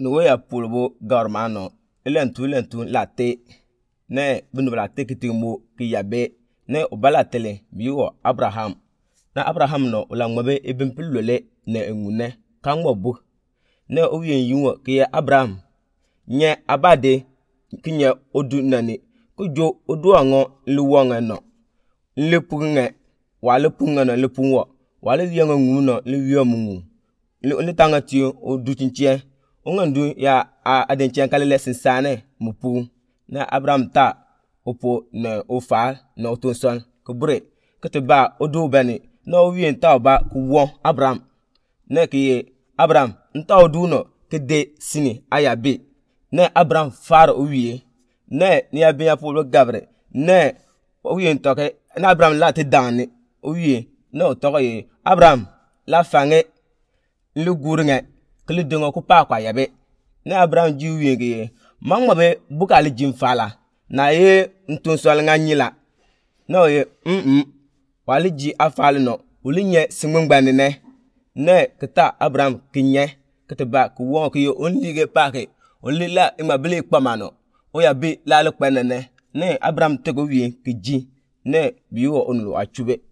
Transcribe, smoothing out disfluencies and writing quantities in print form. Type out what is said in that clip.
no ya pulbo garmano elentu la te ne bunu la te kitimo ki yabe ne obala tele biwo Abraham na Abraham no la ngwabe ibn pulole ne engune kan gbobu ne oyen yiwo ki Abraham nye abade kinye odu nani kujo odu ango luwonga no lepunge wale punga no lepunwo wale yanga nguno liyomungu le tanga ti odu chinchie ongandu ya adenchen kalele sinsane mupu na Abraham ta opo na ofa na otonson kubure keteba odu bani no wien ta ba kuwo Abraham ne ki Abraham nta odu no kede sini ayabe ne Abraham far owie ne ni abiya polo gabre ne wien to ke na Abraham la te dani owie no to ke Abraham la fange lu gurnge kle dengo ku pa kwa yabe ne Abraham ji wien ke mangmabe bukali jimfala na ye ntonsol nganyila no ye wali ji afal no ulinye singbangban ne keta Abraham kinye keteba ku won ke onlige pake olila imabele pamano o ya be la le kpenene ne Abraham tego wie kiji ne biwo onlu achube